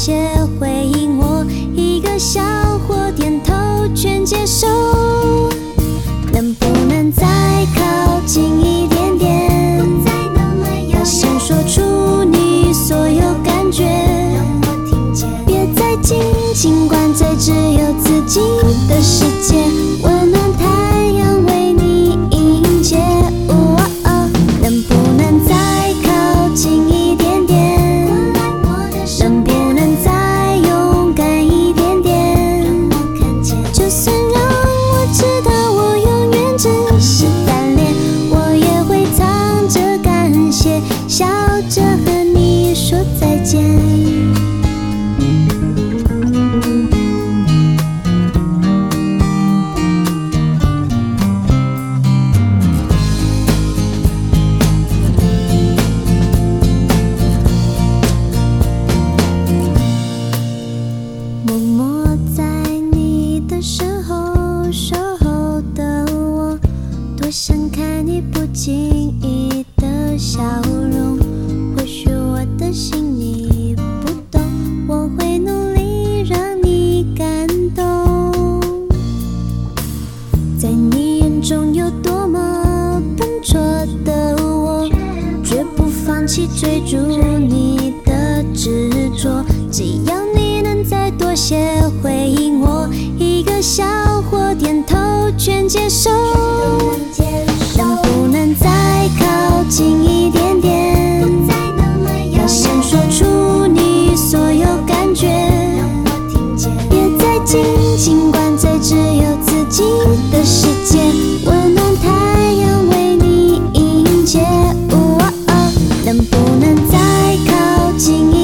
些回应我，一个笑或点头全接受。能不能再靠近一点点？大声说出你所有感觉，别再紧紧关在只有自己的世界，温暖太阳为你迎接。能不能再靠近一点点？能不能再勇敢一点点？就算让我知道我永远只是单恋，我也会藏着感谢，笑着和你说再见。默默在你的身后守候的我，多想看你不经意的笑容。或许我的心你不懂，我会努力让你感动。在你眼中有多么笨拙的我，绝不放弃追逐你的执着。只要你能再多些回应我，一个笑或点头全接受。能不能再靠近一点点？大声说出你所有感觉，别再紧紧关在只有自己的世界，温暖太阳为你迎接。能不能再靠近